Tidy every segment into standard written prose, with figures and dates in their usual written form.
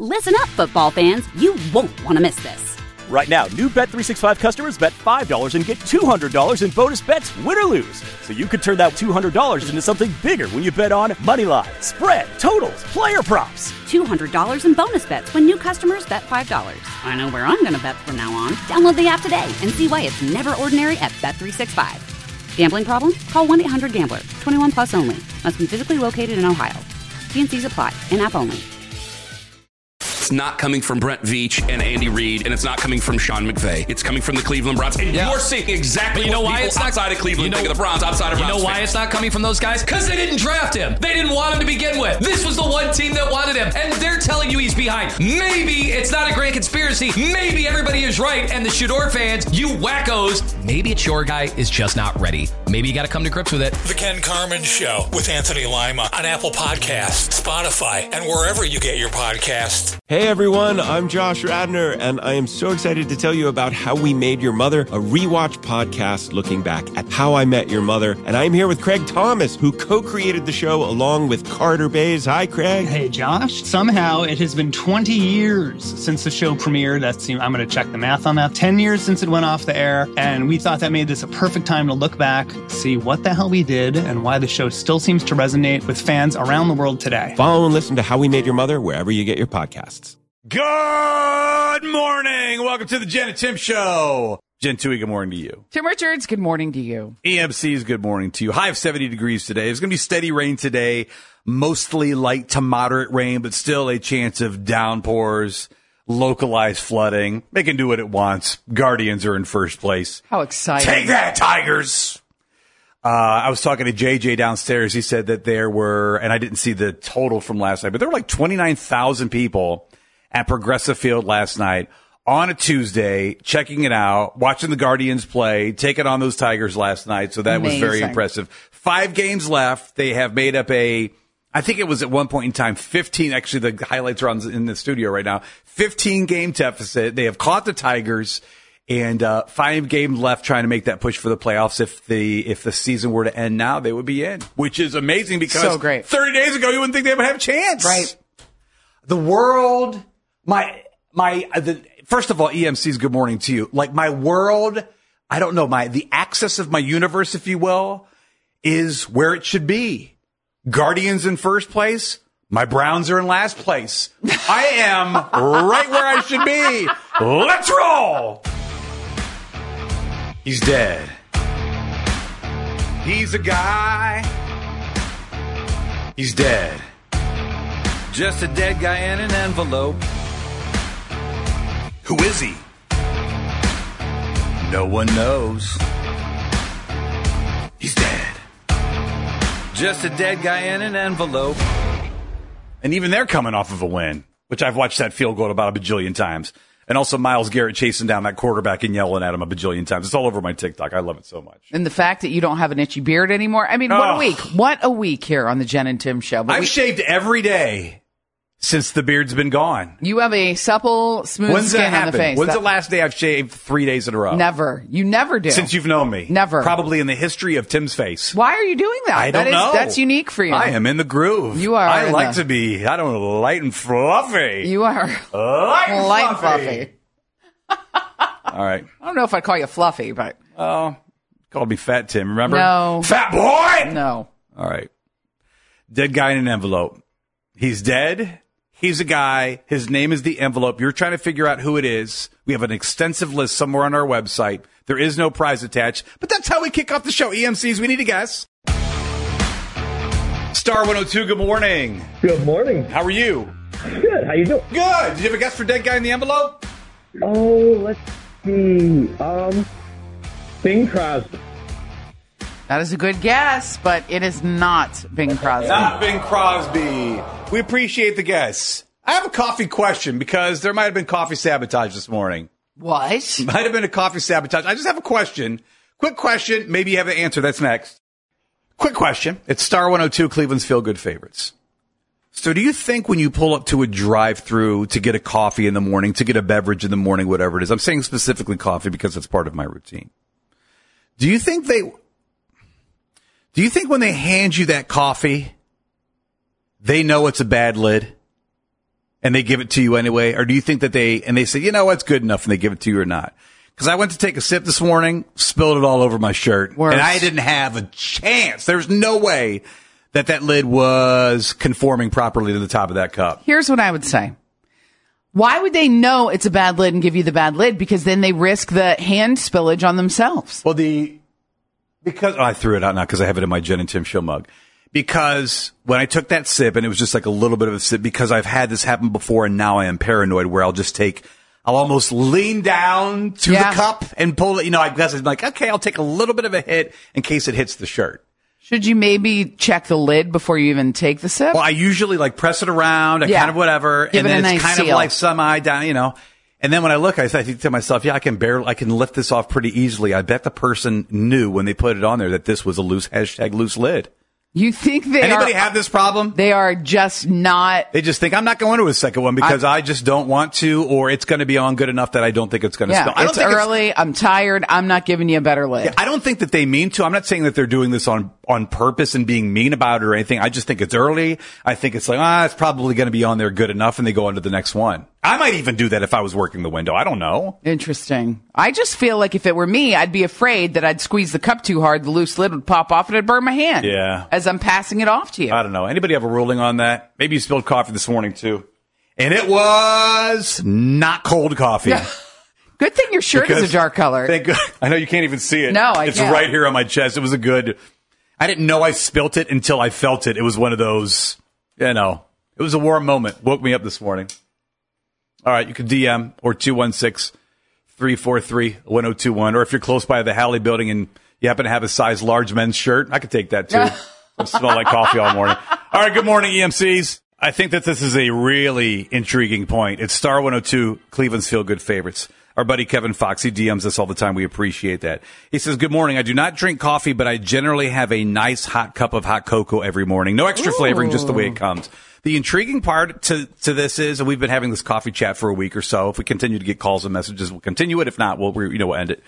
Listen up, football fans. You won't want to miss this. Right now, new Bet365 customers bet $5 and get $200 in bonus bets, win or lose. So you could turn that $200 into something bigger when you bet on moneyline, spread, totals, player props. $200 in bonus bets when new customers bet $5. I know where I'm going to bet from now on. Download the app today and see why it's never ordinary at Bet365. Gambling problem? Call 1-800-GAMBLER. 21 plus only. Must be physically located in Ohio. T&Cs apply. In-app only. It's not coming from Brent Veach and Andy Reid, and it's not coming from Sean McVay. It's coming from the Cleveland Browns. And you're seeing exactly what people outside of Cleveland think of the Browns, outside of Browns. You know why it's not coming from those guys? Because they didn't draft him. They didn't want him to begin with. This was the one team that wanted him, and they're telling you he's behind. Maybe it's not a grand conspiracy. Maybe everybody is right, and the Shador fans, you wackos, maybe it's your guy is just not ready. Maybe you got to come to grips with it. The Ken Carman Show with Anthony Lima on Apple Podcasts, Spotify, and wherever you get your podcasts. Hey everyone, I'm Josh Radner, and I am so excited to tell you about How We Made Your Mother, a rewatch podcast looking back at How I Met Your Mother. And I'm here with Craig Thomas, who co-created the show along with Carter Bays. Hi, Craig. Hey, Josh. Somehow it has been 20 years since the show premiered. I'm going to check the math on that. 10 years since it went off the air, and we thought that made this a perfect time to look back, see what the hell we did, and why the show still seems to resonate with fans around the world today. Follow and listen to How We Made Your Mother wherever you get your podcasts. Good morning. Welcome to the Jen and Tim Show. Jen Tui, good morning to you. Tim Richards, good morning to you. EMC's good morning to you. High of 70 degrees today. There's going to be steady rain today, mostly light to moderate rain, but still a chance of downpours, localized flooding. They can do what it wants. Guardians are in first place. How exciting. Take that, Tigers. I was talking to JJ downstairs. He said that there were, and I didn't see the total from last night, but there were like 29,000 people at Progressive Field last night on a Tuesday, checking it out, watching the Guardians play, taking on those Tigers last night. So that Amazing. was very impressive. 5 games left. They have made up I think it was at one point in time, 15, actually the highlights are in the studio right now, 15 game deficit. They have caught the Tigers and 5 games left trying to make that push for the playoffs. If the season were to end now, they would be in, which is amazing because so great. 30 days ago, you wouldn't think they would have a chance. Right. The world, first of all, EMC's good morning to you. Like my world, I don't know, the axis of my universe, if you will, is where it should be. Guardians in first place. My Browns are in last place. I am right where I should be. Let's roll. He's dead. He's a guy. He's dead. Just a dead guy in an envelope. Who is he? No one knows. He's dead. Just a dead guy in an envelope. And even they're coming off of a win, which I've watched that field goal about a bajillion times. And also Myles Garrett chasing down that quarterback and yelling at him a bajillion times. It's all over my TikTok. I love it so much. And the fact that you don't have an itchy beard anymore. I mean, what a week. What a week here on the Jen and Tim Show. But I've shaved every day since the beard's been gone. You have a supple, smooth skin on the face. When's the last day I've shaved 3 days in a row? Never. You never do. Since you've known me. Never. Probably in the history of Tim's face. Why are you doing that? I don't know. That's unique for you. I am in the groove. You are. I like to be, light and fluffy. You are. Light and fluffy. All right. I don't know if I'd call you fluffy, but. Oh, called me Fat Tim, remember? No. Fat boy! No. All right. Dead guy in an envelope. He's dead. He's a guy. His name is the envelope. You're trying to figure out who it is. We have an extensive list somewhere on our website. There is no prize attached, but that's how we kick off the show. EMCs, we need a guess. Star 102, good morning. Good morning. How are you? Good. How you doing? Good. Did you have a guess for dead guy in the envelope? Oh, let's see. Bing Crosby. That is a good guess, but it is not Bing Crosby. Not Bing Crosby. We appreciate the guess. I have a coffee question because there might have been coffee sabotage this morning. What? Might have been a coffee sabotage. I just have a question. Quick question. Maybe you have the answer. That's next. Quick question. It's Star 102, Cleveland's Feel Good Favorites. So do you think when you pull up to a drive-through to get a coffee in the morning, to get a beverage in the morning, whatever it is, I'm saying specifically coffee because it's part of my routine. Do you think when they hand you that coffee, they know it's a bad lid? and they give it to you anyway? Or do you think that they say, you know what's good enough, and they give it to you or not? Because I went to take a sip this morning, spilled it all over my shirt, Worse. and I didn't have a chance. There's no way that lid was conforming properly to the top of that cup. Here's what I would say. Why would they know it's a bad lid and give you the bad lid? Because then they risk the hand spillage on themselves. Well, I threw it out now because I have it in my Jen and Tim show mug. Because when I took that sip, and it was just like a little bit of a sip, because I've had this happen before, and now I am paranoid where I'll almost lean down to the cup and pull it. I guess I'm like, okay, I'll take a little bit of a hit in case it hits the shirt. Should you maybe check the lid before you even take the sip? Well, I usually press it around, kind of whatever, Give and then it a it's nice kind seal. of like semi down, And then when I look, I think to myself, I can lift this off pretty easily. I bet the person knew when they put it on there that this was a loose lid. You think Anybody have this problem? They are just not. They just think, I'm not going to a second one because I just don't want to, or it's going to be on good enough that I don't think it's going to spill. It's early. I'm tired. I'm not giving you a better lid. Yeah, I don't think that they mean to. I'm not saying that they're doing this on purpose and being mean about it or anything. I just think it's early. I think it's like, it's probably going to be on there good enough, and they go on to the next one. I might even do that if I was working the window. I don't know. Interesting. I just feel like if it were me, I'd be afraid that I'd squeeze the cup too hard, the loose lid would pop off, and it'd burn my hand. Yeah. As I'm passing it off to you. I don't know. Anybody have a ruling on that? Maybe you spilled coffee this morning, too. And it was not cold coffee. Yeah. Good thing your shirt is a dark color. Thank God. I know you can't even see it. No, It's can't. right here on my chest. It was I didn't know I spilt it until I felt it. It was one of those, it was a warm moment. Woke me up this morning. All right, you can DM or 216-343-1021. Or if you're close by the Halley building and you happen to have a size large men's shirt, I could take that too. I smell like coffee all morning. All right, good morning, EMCs. I think that this is a really intriguing point. It's Star 102, Cleveland's Feel Good Favorites. Our buddy Kevin Fox, he DMs us all the time. We appreciate that. He says, good morning. I do not drink coffee, but I generally have a nice hot cup of hot cocoa every morning. No extra flavoring, just the way it comes. The intriguing part to this is, and we've been having this coffee chat for a week or so. If we continue to get calls and messages, we'll continue it. If not, we'll end it.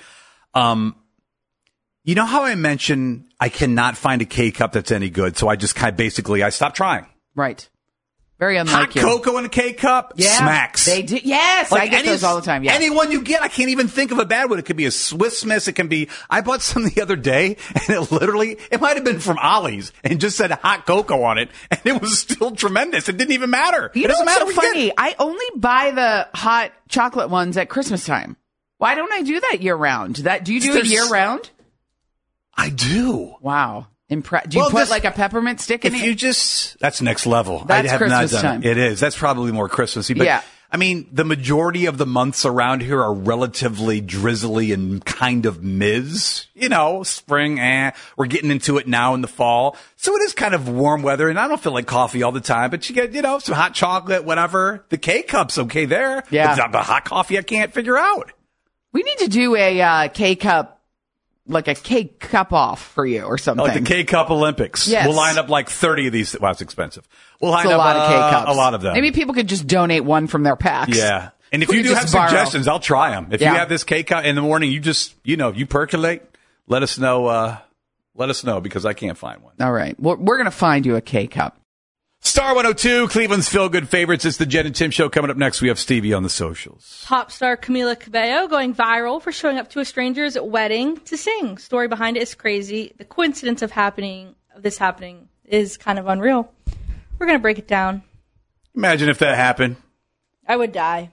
You know how I mentioned I cannot find a K-cup that's any good, so I just I stopped trying. Right. Very unlike hot cocoa in a K-cup? Yeah. Smacks. They do. Yes, I get those all the time. Yeah. Anyone you get, I can't even think of a bad one. It could be a Swiss Miss. It can be, I bought some the other day, and it might have been from Ollie's, and just said hot cocoa on it, and it was still tremendous. It didn't even matter. It doesn't matter. So funny. I only buy the hot chocolate ones at Christmas time. Why don't I do that year round? Do you do it year round? I do. Wow. Do you put like a peppermint stick in it? That's next level. That's I have Christmas not done time. It is. That's probably more Christmassy. But yeah. I mean, the majority of the months around here are relatively drizzly and kind of spring, we're getting into it now in the fall. So it is kind of warm weather, and I don't feel like coffee all the time, but you get, some hot chocolate, whatever. The K-cup's okay there. Yeah. But the hot coffee I can't figure out. We need to do a K-cup, like a K-cup off for you or something. Like the K-cup Olympics. Yes. We'll line up like 30 of these. Well, it's expensive. We'll line a up lot of K-cups. A lot of them. Maybe people could just donate one from their packs. Yeah. And if We you could do just have suggestions, I'll try them. If you have this K-cup in the morning, you just, you percolate, let us know because I can't find one. All right. We're going to find you a K-cup. Star 102, Cleveland's Feel Good Favorites. It's the Jen and Tim Show. Coming up next, we have Stevie on the socials. Pop star Camila Cabello going viral for showing up to a stranger's wedding to sing. Story behind it is crazy. The coincidence of this happening is kind of unreal. We're going to break it down. Imagine if that happened. I would die.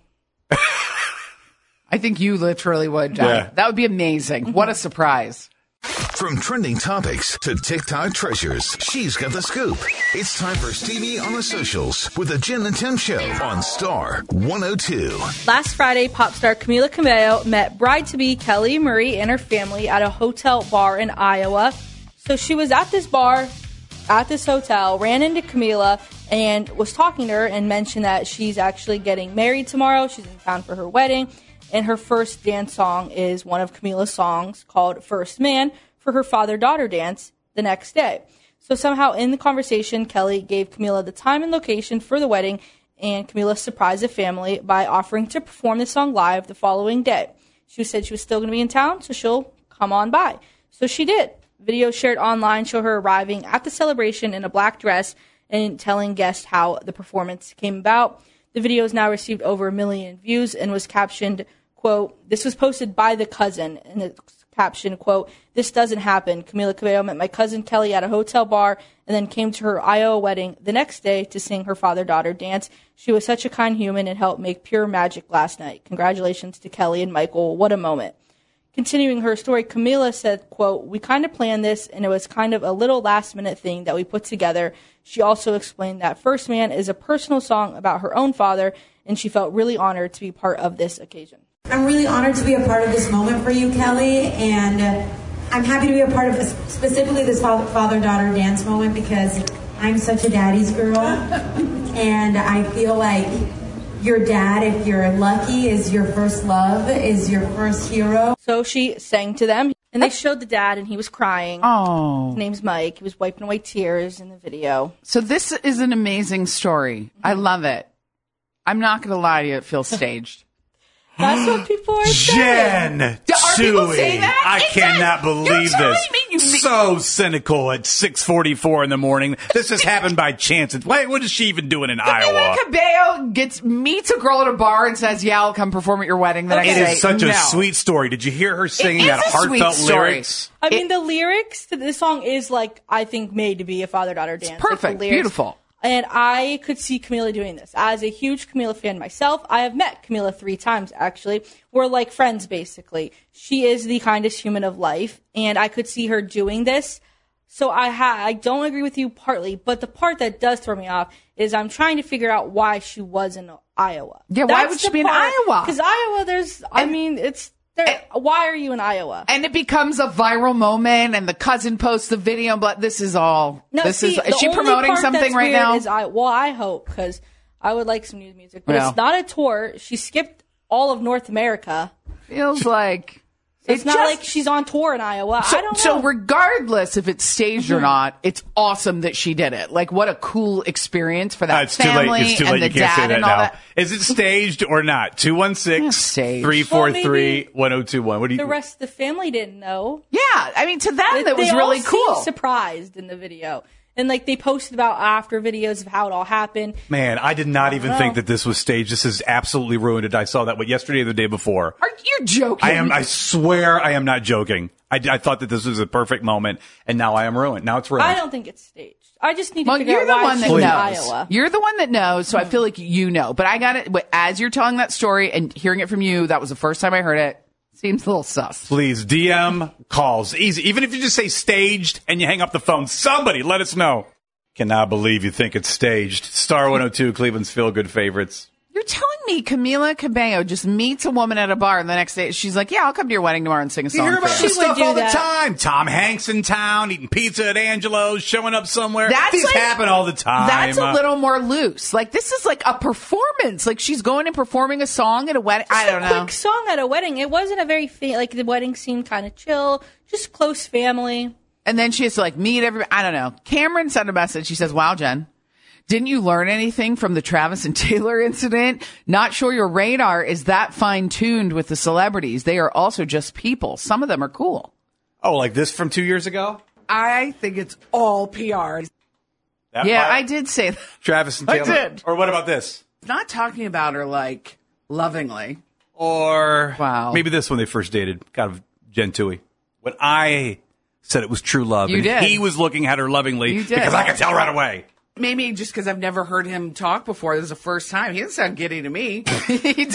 I think you literally would die. Yeah. That would be amazing. What a surprise. From trending topics to TikTok treasures, she's got the scoop. It's time for Stevie on the socials with the Jen and Tim Show on Star 102. Last Friday, pop star Camila Cabello met bride-to-be Kelly Murray and her family at a hotel bar in Iowa. So she was at this bar, at this hotel, ran into Camila and was talking to her and mentioned that she's actually getting married tomorrow. She's in town for her wedding. And her first dance song is one of Camila's songs called First Man for her father-daughter dance the next day. So somehow in the conversation, Kelly gave Camila the time and location for the wedding, and Camila surprised the family by offering to perform the song live the following day. She said she was still going to be in town, so she'll come on by. So she did. Videos shared online show her arriving at the celebration in a black dress and telling guests how the performance came about. The video has now received over 1 million views and was captioned, quote, this was posted by the cousin, and it's captioned, quote, this doesn't happen. Camila Cabello met my cousin Kelly at a hotel bar and then came to her Iowa wedding the next day to sing her father-daughter dance. She was such a kind human and helped make pure magic last night. Congratulations to Kelly and Michael. What a moment. Continuing her story, Camila said, quote, we kind of planned this, and it was kind of a little last-minute thing that we put together. She also explained that First Man is a personal song about her own father, and she felt really honored to be part of this occasion. I'm really honored to be a part of this moment for you, Kelly, and I'm happy to be a part of specifically this father-daughter dance moment because I'm such a daddy's girl, and I feel like your dad, if you're lucky, is your first love, is your first hero. So she sang to them, and they showed the dad, and he was crying. Oh. His name's Mike. He was wiping away tears in the video. So this is an amazing story. I love it. I'm not going to lie to you. It feels staged. That's what people are saying. Jen, Are people saying that? I cannot believe this. So cynical at 6:44 in the morning. This just happened by chance. What is she even doing in Iowa? Cabello meets a girl at a bar and says, yeah, I'll come perform at your wedding the next day. It is such a sweet story. Did you hear her singing that heartfelt lyrics? I mean, the lyrics to this song is, like, I think made to be a father-daughter dance. It's perfect. Like, Beautiful. And I could see Camila doing this. As a huge Camila fan myself, I have met Camila 3 times, actually. We're like friends, basically. She is the kindest human of life, and I could see her doing this. So I don't agree with you partly, but the part that does throw me off is I'm trying to figure out why she was in Iowa. Yeah, why would she be in Iowa? Because Iowa, why are you in Iowa? And it becomes a viral moment, and the cousin posts the video, but this is all. Is she promoting something right now? I hope, because I would like some new music. But it's not a tour. She skipped all of North America. Feels like. It's not like she's on tour in Iowa. I don't know. So regardless if it's staged or not, it's awesome that she did it. Like, what a cool experience for that family. It's too late. You can't say that now. Is it staged or not? 216-343-1021. The rest of the family didn't know. Yeah. I mean, to them, that was really cool. They all seemed surprised in the video. And, like, they posted about after videos of how it all happened. Man, I did not even think that this was staged. This has absolutely ruined it. I saw that yesterday or the day before. Are you joking? I swear I am not joking. I thought that this was a perfect moment, and now I am ruined. Now it's ruined. I don't think it's staged. I just need to figure out why she's in Iowa. You're the one that knows, so I feel like you know. But I got it. As you're telling that story and hearing it from you, that was the first time I heard it. Seems a little sus. Please, DM calls. Easy. Even if you just say staged and you hang up the phone, somebody let us know. Cannot believe you think it's staged. Star 102, Cleveland's feel-good favorites. You're telling me Camila Cabello just meets a woman at a bar and the next day she's like, yeah, I'll come to your wedding tomorrow and sing a song. You hear about this stuff all the that. time. Tom Hanks in town, eating pizza at Angelo's, showing up somewhere. These happen all the time. That's a little more loose. Like, this is like a performance. Like, she's going and performing a song at a wedding. I don't know. A quick song at a wedding. It wasn't a very, like, the wedding seemed kind of chill, just close family. And then she has to, like, meet everybody. I don't know. Cameron sent a message. She says, wow, Jen. Didn't you learn anything from the Travis and Taylor incident? Not sure your radar is that fine-tuned with the celebrities. They are also just people. Some of them are cool. Oh, like this from 2 years ago? I think it's all PR. I did say that. Travis and Taylor. I did. Or what about this? Not talking about her, like, lovingly. Or maybe this when they first dated. Kind of Jen Toohey. When I said it was true love. You did. He was looking at her lovingly because I could tell right away. Maybe just because I've never heard him talk before. This is the first time. He doesn't sound giddy to me. He didn't.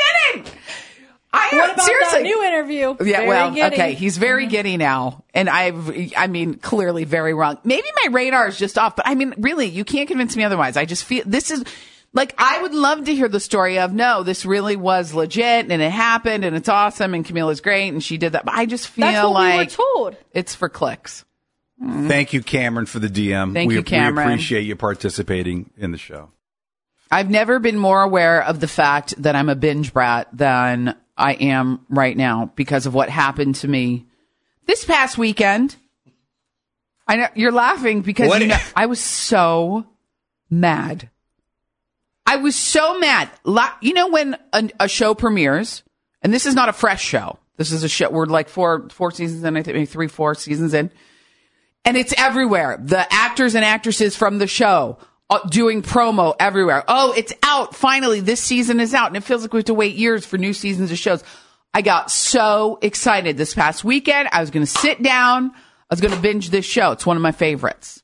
What about that new interview? Yeah, okay. He's very giddy now. And I mean, clearly very wrong. Maybe my radar is just off. But I mean, really, you can't convince me otherwise. I just feel this is like, I would love to hear the story of, no, this really was legit and it happened and it's awesome and Camila's great and she did that. But I just feel we were told. It's for clicks. Thank you, Cameron, for the DM. Thank you, Cameron. We appreciate you participating in the show. I've never been more aware of the fact that I'm a binge brat than I am right now because of what happened to me this past weekend. I know you're laughing because I was so mad. I was so mad. You know, when a show premieres, and this is not a fresh show. This is a show. We're like four seasons in, I think maybe 3-4 seasons in. And it's everywhere. The actors and actresses from the show doing promo everywhere. Oh, it's out. Finally, this season is out. And it feels like we have to wait years for new seasons of shows. I got so excited this past weekend. I was going to sit down. I was going to binge this show. It's one of my favorites.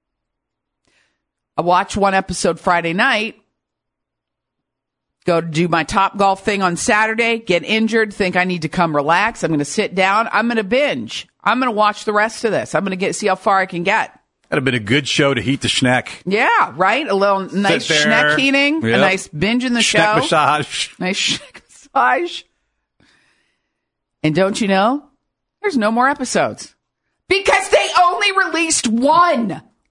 I watched one episode Friday night. Go to do my Top Golf thing on Saturday. Get injured. Think I need to come relax. I'm going to sit down. I'm going to binge. I'm going to watch the rest of this. I'm going to see how far I can get. That'd have been a good show to heat the schneck. Yeah, right? A little nice schneck heating. Yep. A nice binge in the show. Schneck massage. Nice schneck massage. And don't you know? There's no more episodes. Because they only released one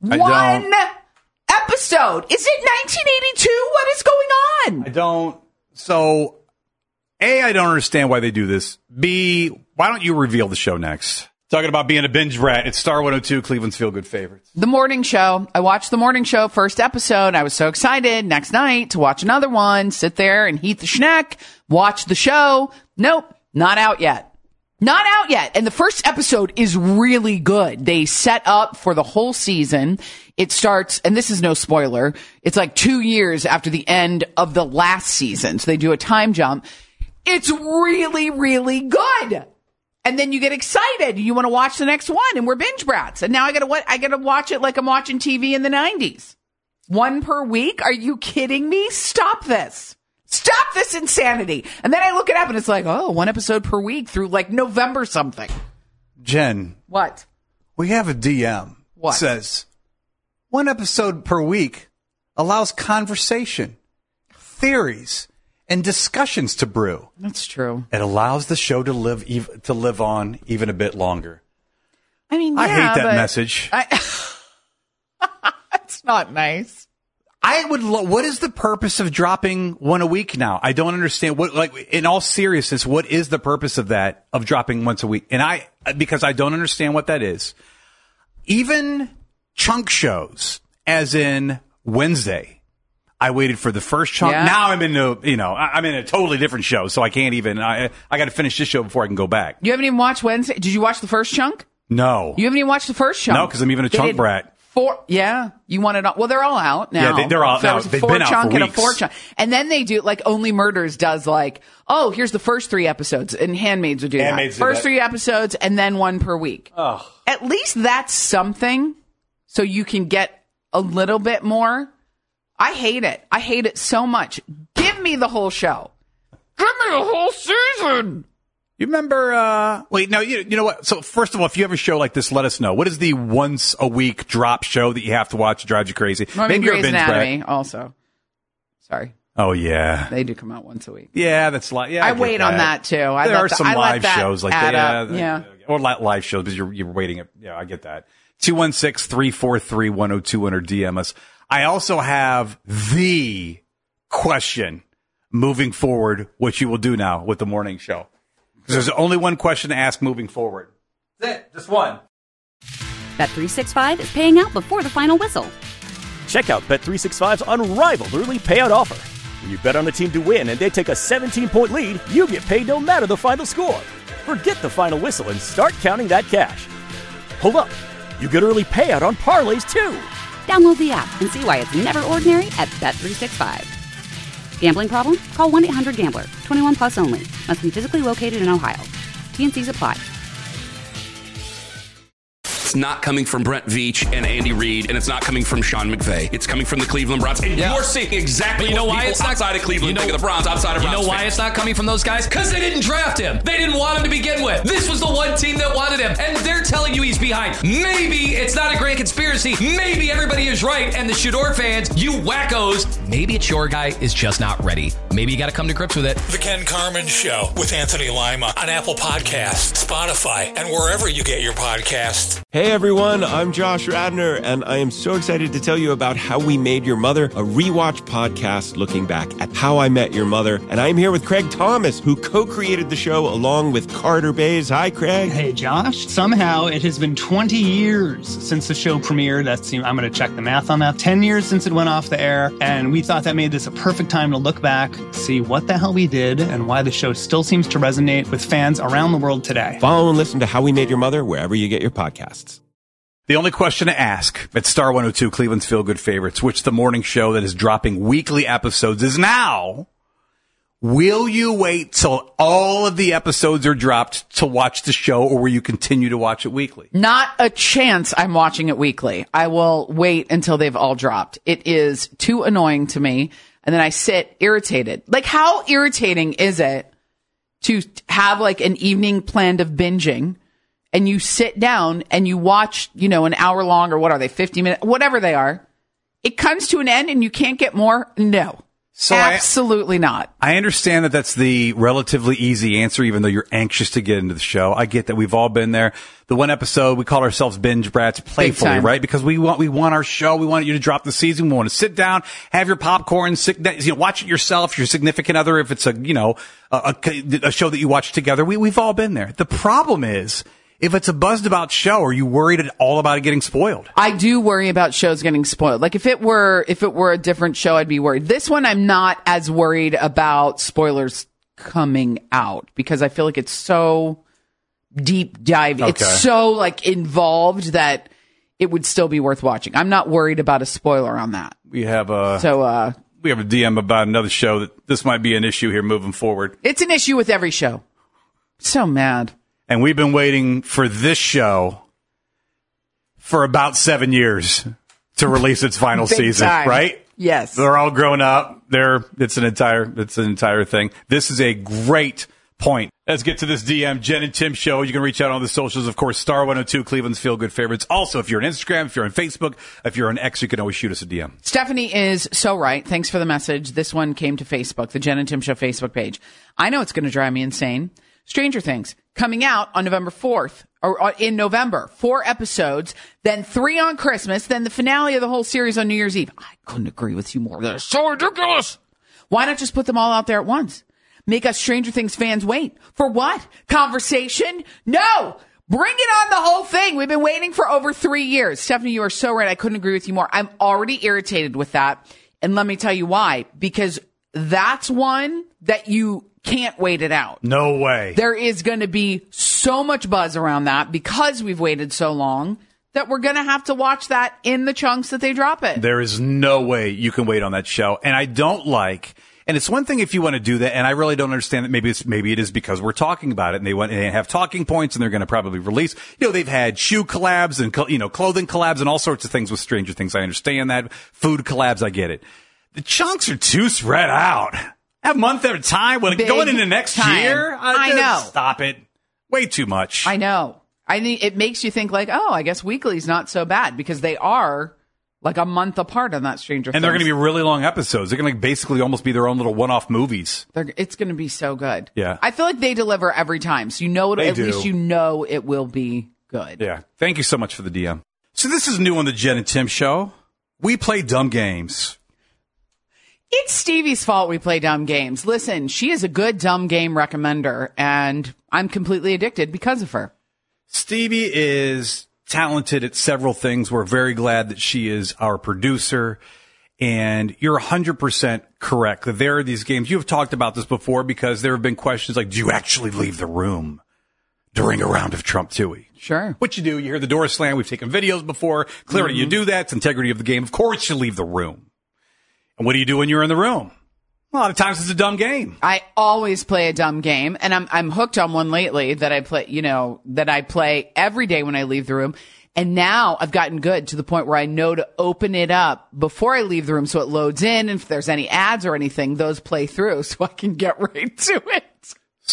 episode. Is it 1982? What is going on? I don't. So, A, I don't understand why they do this. B, why don't you reveal the show next? Talking about being a binge rat. It's Star 102, Cleveland's Feel Good Favorites. The morning show. I watched the morning show, first episode. I was so excited next night to watch another one, sit there and heat the schneck, watch the show. Nope, not out yet. Not out yet. And the first episode is really good. They set up for the whole season. It starts, and this is no spoiler, it's like 2 years after the end of the last season. So they do a time jump. It's really, really good. And then you get excited. You want to watch the next one, and we're binge brats. And now I gotta watch it like I'm watching TV in the 90s. One per week? Are you kidding me? Stop this. Stop this insanity. And then I look it up, and it's like, oh, one episode per week through like November something. Jen. What? We have a DM. What? Says, one episode per week allows conversation, theories, and discussions to brew. That's true. It allows the show to live on even a bit longer. I mean, yeah, I hate that message. It's not nice. What is the purpose of dropping one a week now? I don't understand. In all seriousness, what is the purpose of that, of dropping once a week? Because I don't understand what that is. Even chunk shows, as in Wednesday. I waited for the first chunk. Yeah. Now I'm I'm in a totally different show, so I can't even. I got to finish this show before I can go back. You haven't even watched Wednesday. Did you watch the first chunk? No. You haven't even watched the first chunk? No, because I'm even a chunk brat. You want it all? Well, they're all out now. Yeah, they're all out. They've been out for weeks. And a 4-chunk. And then they do, like, Only Murders does, like, oh, here's the first 3 episodes. And Handmaids would do that. First 3 episodes, and then one per week. Oh. At least that's something, so you can get a little bit more. I hate it. I hate it so much. Give me the whole show. Give me the whole season. You remember, you know what? So first of all, if you have a show like this, let us know. What is the once a week drop show that you have to watch that drives you crazy? Maybe Grey's Anatomy also. Sorry. Oh, yeah. They do come out once a week. Yeah, that's live. Yeah, I wait on that too. There are some live shows like that. Yeah. Or live shows because you're waiting. Yeah, I get that. 216-343-1021 or DM us. I also have the question moving forward, which you will do now with the morning show. Because there's only one question to ask moving forward. That's it. Just one. Bet365 is paying out before the final whistle. Check out Bet365's unrivaled early payout offer. When you bet on a team to win and they take a 17-point lead, you get paid no matter the final score. Forget the final whistle and start counting that cash. Hold up. You get early payout on parlays, too. Download the app and see why it's never ordinary at Bet365. Gambling problem? Call 1-800-GAMBLER. 21 plus only. Must be physically located in Ohio. T&Cs apply. It's not coming from Brent Veach and Andy Reid, and it's not coming from Sean McVay. It's coming from the Cleveland Browns. And you're seeing exactly what people outside of Cleveland think of the Browns, outside of Browns. You know why it's not coming from those guys? Because they didn't draft him. They didn't want him to begin with. This was the one team that wanted him, and they're telling you he's behind. Maybe it's not a grand conspiracy. Maybe everybody is right, and the Shador fans, you wackos, maybe it's your guy is just not ready. Maybe you got to come to grips with it. The Ken Carman Show with Anthony Lima on Apple Podcasts, Spotify, and wherever you get your podcasts. Hey everyone, I'm Josh Radner, and I am so excited to tell you about How We Made Your Mother, a rewatch podcast looking back at How I Met Your Mother. And I'm here with Craig Thomas, who co-created the show along with Carter Bays. Hi, Craig. Hey, Josh. Somehow it has been 20 years since the show premiered. I'm going to check the math on that. 10 years since it went off the air, and we thought that made this a perfect time to look back, see what the hell we did, and why the show still seems to resonate with fans around the world today. Follow and listen to How We Made Your Mother wherever you get your podcasts. The only question to ask at Star 102, Cleveland's Feel Good Favorites, which the morning show that is dropping weekly episodes is now, will you wait till all of the episodes are dropped to watch the show, or will you continue to watch it weekly? Not a chance I'm watching it weekly. I will wait until they've all dropped. It is too annoying to me. And then I sit irritated. Like, how irritating is it to have like an evening planned of binging and you sit down and you watch, you know, an hour long, or what are they, 50 minutes, whatever they are. It comes to an end and you can't get more? No. So absolutely not. I understand that that's the relatively easy answer, even though you're anxious to get into the show. I get that. We've all been there. The one episode, we call ourselves binge brats playfully, right? Because we want our show. We want you to drop the season. We want to sit down, have your popcorn, sit down, watch it yourself, your significant other, if it's a show that you watch together. We've all been there. The problem is, if it's a buzzed about show, are you worried at all about it getting spoiled? I do worry about shows getting spoiled. Like, if it were a different show, I'd be worried. This one, I'm not as worried about spoilers coming out, because I feel like it's so deep dive. Okay. It's so like involved that it would still be worth watching. I'm not worried about a spoiler on that. We have a DM about another show that this might be an issue here moving forward. It's an issue with every show. So mad. And we've been waiting for this show for about 7 years to release its final season, right? Yes. They're all grown up. It's an entire thing. This is a great point. Let's get to this DM, Jen and Tim show. You can reach out on the socials, of course, Star 102, Cleveland's Feel Good Favorites. Also, if you're on Instagram, if you're on Facebook, if you're on X, you can always shoot us a DM. Stephanie is so right. Thanks for the message. This one came to Facebook, the Jen and Tim show Facebook page. I know it's going to drive me insane. Stranger Things, coming out on November 4th, or in November. 4 episodes, then 3 on Christmas, then the finale of the whole series on New Year's Eve. I couldn't agree with you more. That is so ridiculous. Why not just put them all out there at once? Make us Stranger Things fans wait. For what? Conversation? No! Bring it on the whole thing. We've been waiting for over 3 years. Stephanie, you are so right. I couldn't agree with you more. I'm already irritated with that. And let me tell you why. Because that's one that you can't wait it out. No way. There is going to be so much buzz around that because we've waited so long that we're going to have to watch that in the chunks that they drop it. There is no way you can wait on that show. And I don't like, and it's one thing if you want to do that, and I really don't understand that. Maybe it is because we're talking about it, and they have talking points, and they're going to probably release, they've had shoe collabs and, clothing collabs and all sorts of things with Stranger Things. I understand that. Food collabs, I get it. The chunks are too spread out. A month at a time. Going into next year? I know. Stop it. Way too much. I know. It makes you think like, I guess weekly's not so bad, because they are like a month apart on that Stranger Things. And they're going to be really long episodes. They're going to basically almost be their own little one-off movies. It's going to be so good. Yeah. I feel like they deliver every time. So at least you know it will be good. Yeah. Thank you so much for the DM. So this is new on the Jen and Tim show. We play dumb games. It's Stevie's fault we play dumb games. Listen, she is a good dumb game recommender, and I'm completely addicted because of her. Stevie is talented at several things. We're very glad that she is our producer. And you're 100% correct that there are these games. You've talked about this before, because there have been questions like, do you actually leave the room during a round of Trump Tooie? Sure. What you do, you hear the door slam. We've taken videos before. Clearly you do that. It's integrity of the game. Of course you leave the room. And what do you do when you're in the room? A lot of times it's a dumb game. I always play a dumb game, and I'm hooked on one lately that I play every day when I leave the room. And now I've gotten good to the point where I know to open it up before I leave the room, so it loads in, and if there's any ads or anything, those play through so I can get right to it.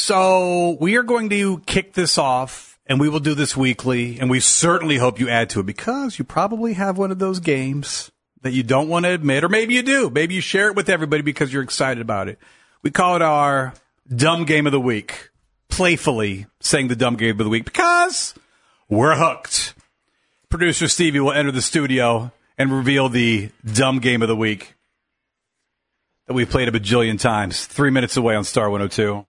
So we are going to kick this off, and we will do this weekly, and we certainly hope you add to it, because you probably have one of those games that you don't want to admit, or maybe you do. Maybe you share it with everybody because you're excited about it. We call it our dumb game of the week. Playfully saying the dumb game of the week because we're hooked. Producer Stevie will enter the studio and reveal the dumb game of the week that we've played a bajillion times. 3 minutes away on Star 102.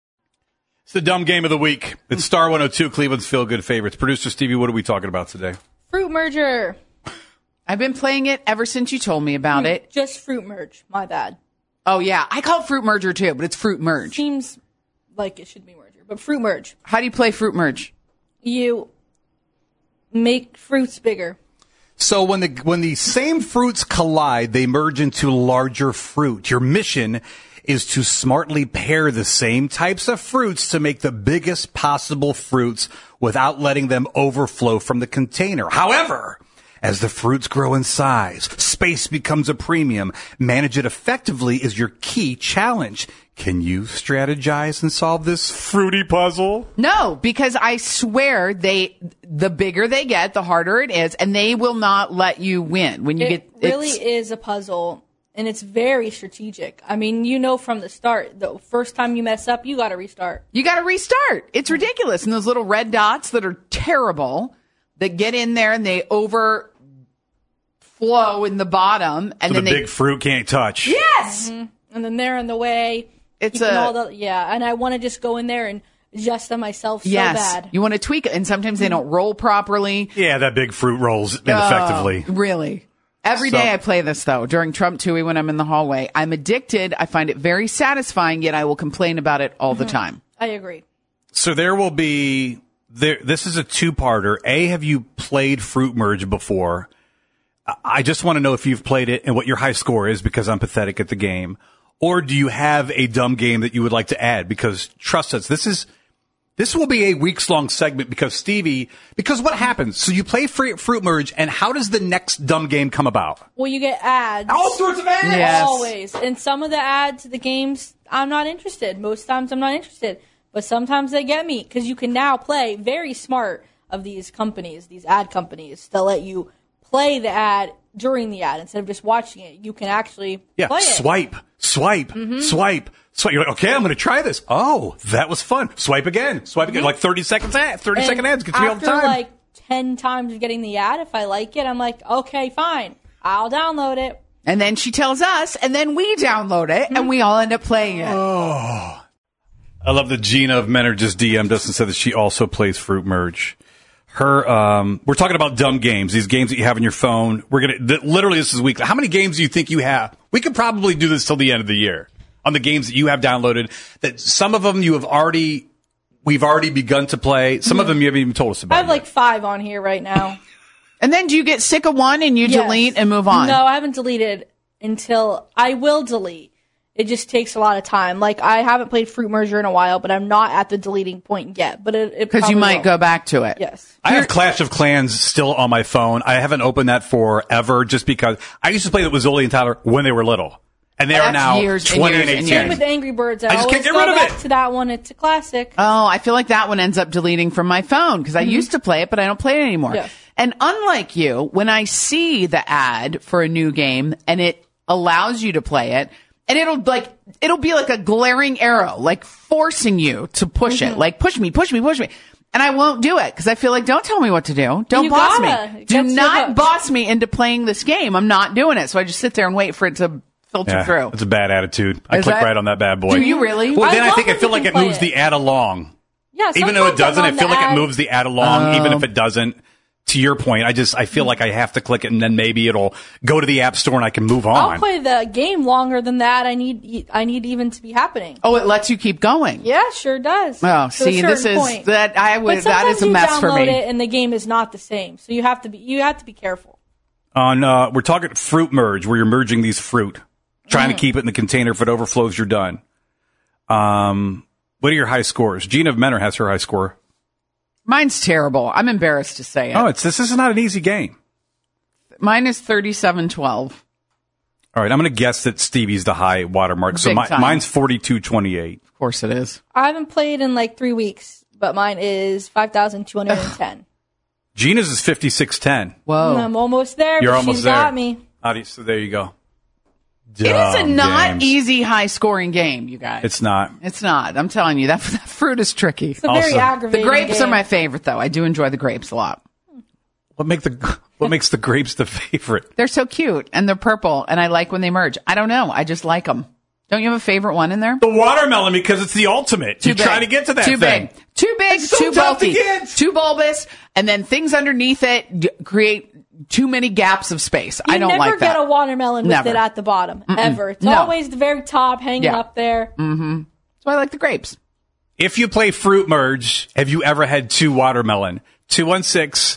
It's the dumb game of the week. It's Star 102, Cleveland's Feel Good Favorites. Producer Stevie, what are we talking about today? Fruit merger. I've been playing it ever since you told me about it. Just fruit merge. My bad. Oh, yeah. I call it fruit merger, too, but it's fruit merge. Seems like it should be merger, but fruit merge. How do you play fruit merge? You make fruits bigger. So when the same fruits collide, they merge into larger fruit. Your mission is to smartly pair the same types of fruits to make the biggest possible fruits without letting them overflow from the container. However, as the fruits grow in size, space becomes a premium. Manage it effectively is your key challenge. Can you strategize and solve this fruity puzzle? No, because I swear the bigger they get, the harder it is, and they will not let you win. It really is a puzzle, and it's very strategic. I mean, you know from the start, the first time you mess up, you got to restart. You got to restart. It's ridiculous. And those little red dots that are terrible that get in there and they overflow in the bottom, and so then the big fruit can't touch. Yes, and then they're in the way. It's and I want to just go in there and adjust them myself so bad. You want to tweak it, and sometimes they don't roll properly. Yeah, that big fruit rolls ineffectively. Really? Every day I play this, though, during Trump Tooie when I'm in the hallway. I'm addicted. I find it very satisfying, yet I will complain about it all the time. I agree. So there will be... This is a two-parter. A, have you played Fruit Merge before? I just want to know if you've played it and what your high score is, because I'm pathetic at the game. Or do you have a dumb game that you would like to add? Because trust us, this will be a weeks-long segment because what happens? So you play Fruit Merge, and how does the next dumb game come about? Well, you get ads. All sorts of ads! Yes. Always. And some of the ads, the games, I'm not interested. Most times I'm not interested. But sometimes they get me, because you can now play very smart of these companies, these ad companies. They'll let you play the ad during the ad instead of just watching it. You can actually play it. Swipe. You're like, okay, I'm going to try this. Oh, that was fun. Swipe again. Like 30 seconds ad. 30-second ads gets me all the time. After like 10 times of getting the ad, if I like it, I'm like, okay, fine. I'll download it. And then she tells us, and then we download it, and we all end up playing it. Oh. I love that Gina of Men Are Just DM'd us and said that she also plays Fruit Merge. We're talking about dumb games, these games that you have on your phone. Literally this is weekly. How many games do you think you have? We could probably do this till the end of the year on the games that you have downloaded, that some of them we've already begun to play. Some of them you haven't even told us about. I have like 5 on here right now. And then do you get sick of one and you delete and move on? No, I haven't deleted until I will delete. It just takes a lot of time. Like, I haven't played Fruit Merger in a while, but I'm not at the deleting point yet. But because you might go back to it. Yes. I have Clash of Clans still on my phone. I haven't opened that forever, just because I used to play that with Zoli and Tyler when they were little. And they are now 20 and 18. Same with Angry Birds. I just can't get rid of back to that one. It's a classic. Oh, I feel like that one ends up deleting from my phone because I used to play it, but I don't play it anymore. Yeah. And unlike you, when I see the ad for a new game and it allows you to play it, and it'll be like a glaring arrow, like forcing you to push it, like push me. And I won't do it because I feel like, don't tell me what to do. Don't boss me. Do not boss me into playing this game. I'm not doing it. So I just sit there and wait for it to filter through. It's a bad attitude. I click right on that bad boy. Do you really? Well, then I feel like it moves the ad along. Yeah, even though it doesn't, I feel like it moves the ad along, even if it doesn't. To your point, I feel like I have to click it, and then maybe it'll go to the App Store and I can move on. I'll play the game longer than that. I need even to be happening. Oh, it lets you keep going. Yeah, sure does. Oh, see, this is point. that that is a mess for me. You download it and the game is not the same, so you have to be careful. We're talking Fruit Merge, where you're merging these fruit, trying to keep it in the container. If it overflows, you're done. What are your high scores? Gina of Menor has her high score. Mine's terrible. I'm embarrassed to say it. Oh, this is not an easy game. Mine is 37-12. All right, I'm going to guess that Stevie's the high watermark. So mine's 42-28. Of course it is. I haven't played in like 3 weeks, but mine is 5,210. Gina's is 56-10. Whoa. I'm almost there, You're but almost she's there. got me. So there you go. It is a not easy high-scoring game, you guys. It's not. It's not. I'm telling you, that fruit is tricky. It's a very aggravating The grapes game. are my favorite, though. I do enjoy the grapes a lot. What makes the grapes the favorite? They're so cute, and they're purple, and I like when they merge. I don't know. I just like them. Don't you have a favorite one in there? The watermelon, because it's the ultimate. You try to get to that Too thing. big. Too big, It's so too tough to bulky, get. too bulbous, and then things underneath it create too many gaps of space. I don't like that. You never get a watermelon with Never. it at the bottom, ever. It's No. always the very top hanging up there. Mm-hmm. So I like the grapes. If you play Fruit Merge, have you ever had 2 watermelon?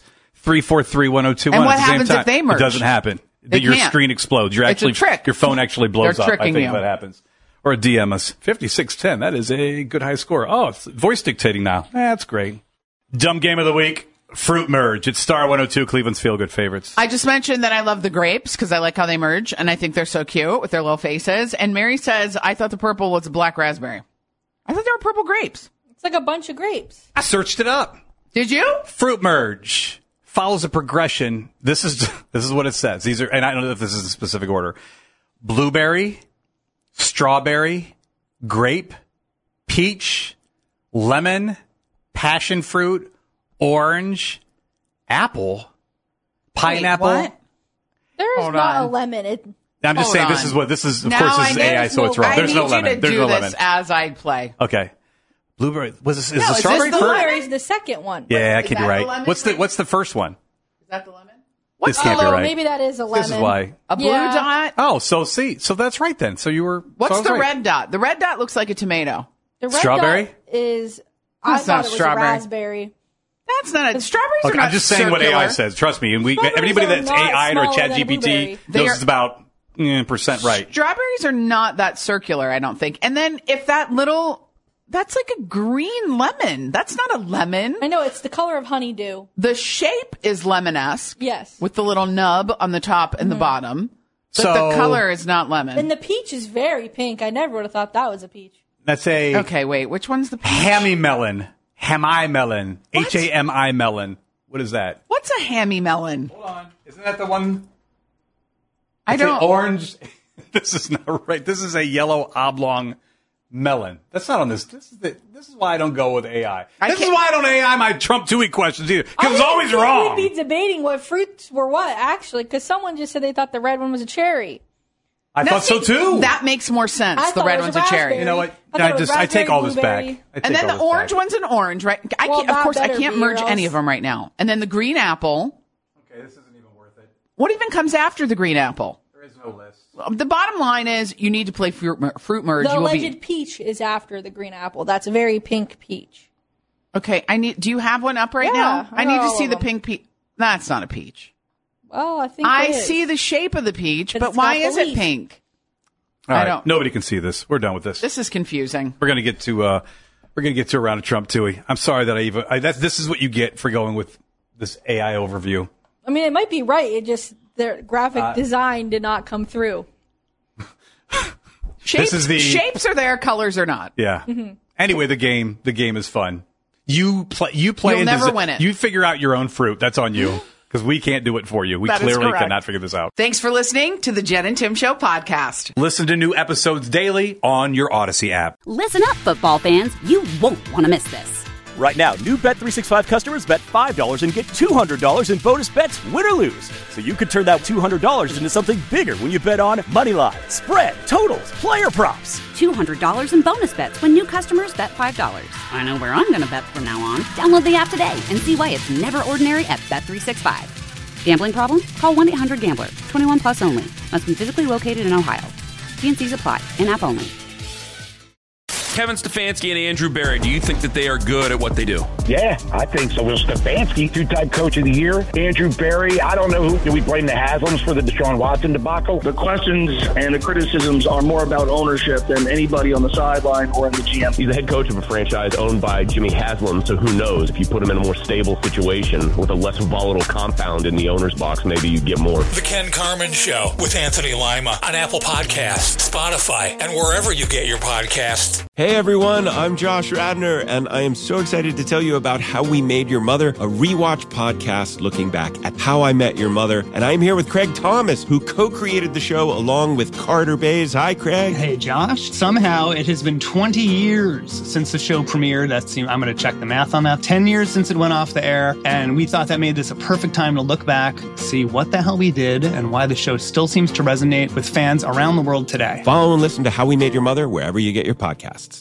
343-1021 And what at the happens same time. if they merge? It doesn't happen. They Your can't. screen explodes. It's a trick. Your phone actually blows They're up. I tricking think you. that happens. Or a DM us. 5610. That is a good high score. Oh, it's voice dictating now. That's great. Dumb game of the week. Fruit merge. It's Star 102, Cleveland's feel-good favorites. I just mentioned that I love the grapes because I like how they merge, and I think they're so cute with their little faces. And Mary says, I thought the purple was a black raspberry. I thought they were purple grapes. It's like a bunch of grapes. I searched it up. Did you? Fruit merge follows a progression. This is what it says. These are, and I don't know if this is a specific order. Blueberry, strawberry, grape, peach, lemon, passion fruit, orange, apple, pineapple. Wait, what? There is Hold not on. a lemon. I'm just saying this is what this is. Of course, this is AI, so it's wrong. There's no lemon. I need you to There's do no this lemon. as I play. Okay. Blueberry was this? Is No, the it's strawberry just first? blueberry is the second one. Yeah, I Is could be that the right. lemon? What's the first one? Is that the lemon? This can't be Oh, right. maybe that is a lemon. This is why. A blue Yeah. dot? Oh, so that's right then. So you were. What's so I was the right. red dot? The red dot looks like a tomato. The red Strawberry? dot is. I That's thought not it was strawberry. a raspberry. That's not a strawberries. Okay, are not I'm just saying what circular. AI says. Trust me, and Strawberries everybody are that's not AI or smaller Chat than a GPT blueberry. They knows are- it's about percent right. Strawberries are not that circular, I don't think. And then if that's like a green lemon. That's not a lemon. I know, it's the color of honeydew. The shape is lemon-esque. Yes. With the little nub on the top and the bottom. But So- the color is not lemon. And the peach is very pink. I never would have thought that was a peach. That's a Okay, wait. Which one's the peach? hammy melon. Hami melon. What? HAMI melon. What is that? What's a hammy melon? Hold on. Isn't that the one? I It's an don't. orange. This is not right. This is a yellow oblong melon. That's not on this. This is why I don't go with AI. This is why I don't AI my Trump Tooie questions either. Because it's always wrong. We'd be debating what fruits were what, actually, because someone just said they thought the red one was a cherry. I thought so too. That makes more sense. I The thought red it was one's a cherry. raspberry. You know what? I thought it was I take all this back. raspberry, I take And then all the this orange back. one's an orange, right? I Well, can't, of that course, I better can't be, merge or any else- of them right now. And then the green apple. Okay, this isn't even worth it. What even comes after the green apple? There is no list. The bottom line is you need to play fruit merge. The You will alleged peach is after the green apple. That's a very pink peach. Okay, do you have one up right Yeah, now? I need to all see of the them. pink peach. That's not a peach. Well, I think I it is. see the shape of the peach, 'Cause but it's why got the is it leaf. pink? All I right, don't- nobody can see this. We're done with this. This is confusing. We're gonna get to a round of Trump Tooie. I'm sorry that this is what you get for going with this AI overview. I mean, it might be right. It just their graphic design did not come through. Shapes, is the- shapes are there, colors are not. Yeah. Mm-hmm. Anyway, the game is fun. You play You'll and never win it. You figure out your own fruit. That's on you because we can't do it for you. We That is clearly correct. cannot figure this out. Thanks for listening to the Jen and Tim Show podcast. Listen to new episodes daily on your Odyssey app. Listen up, football fans. You won't want to miss this. Right now, new Bet365 customers bet $5 and get $200 in bonus bets, win or lose. So you could turn that $200 into something bigger when you bet on Moneyline, spread, totals, player props. $200 in bonus bets when new customers bet $5. I know where I'm going to bet from now on. Download the app today and see why it's never ordinary at Bet365. Gambling problem? Call 1-800-GAMBLER. 21 plus only. Must be physically located in Ohio. T&Cs apply. In-app only. Kevin Stefanski and Andrew Berry, do you think that they are good at what they do? Yeah, I think so. Will Stefanski, two-time coach of the year. Andrew Berry, I don't know who. Do we blame the Haslams for the Deshaun Watson debacle? The questions and the criticisms are more about ownership than anybody on the sideline or in the GM. He's the head coach of a franchise owned by Jimmy Haslam, so who knows? If you put him in a more stable situation with a less volatile compound in the owner's box, maybe you get more. The Ken Carmen Show with Anthony Lima on Apple Podcasts, Spotify, and wherever you get your podcasts. Hey everyone, I'm Josh Radner, and I am so excited to tell you about How We Made Your Mother, a rewatch podcast looking back at How I Met Your Mother. And I'm here with Craig Thomas, who co-created the show along with Carter Bays. Hi, Craig. Hey, Josh. Somehow it has been 20 years since the show premiered. I'm going to check the math on that. 10 years since it went off the air, and we thought that made this a perfect time to look back, see what the hell we did, and why the show still seems to resonate with fans around the world today. Follow and listen to How We Made Your Mother wherever you get your podcasts.